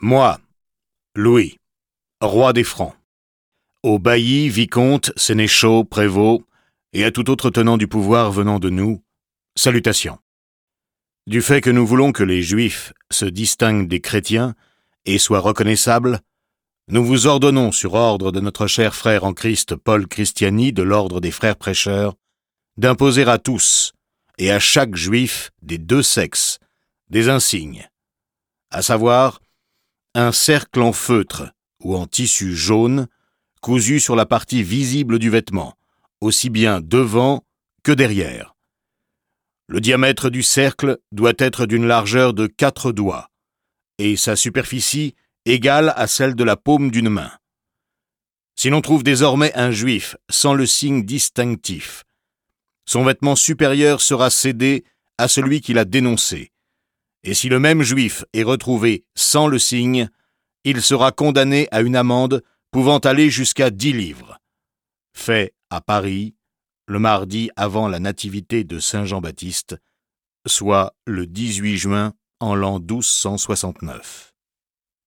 Moi, Louis, roi des Francs, aux baillis, vicomtes, sénéchaux, prévôts, et à tout autre tenant du pouvoir venant de nous, salutations. Du fait que nous voulons que les Juifs se distinguent des chrétiens et soient reconnaissables, nous vous ordonnons, sur ordre de notre cher frère en Christ Paul Christiani de l'ordre des frères prêcheurs, d'imposer à tous et à chaque Juif des deux sexes des insignes, à savoir un cercle en feutre ou en tissu jaune cousu sur la partie visible du vêtement, aussi bien devant que derrière. Le diamètre du cercle doit être d'une largeur de 4 doigts et sa superficie égale à celle de la paume d'une main. Si l'on trouve désormais un juif sans le signe distinctif, son vêtement supérieur sera cédé à celui qui l'a dénoncé, et si le même juif est retrouvé sans le signe, il sera condamné à une amende pouvant aller jusqu'à 10 livres. Fait à Paris, le mardi avant la nativité de Saint Jean-Baptiste, soit le 18 juin en l'an 1269.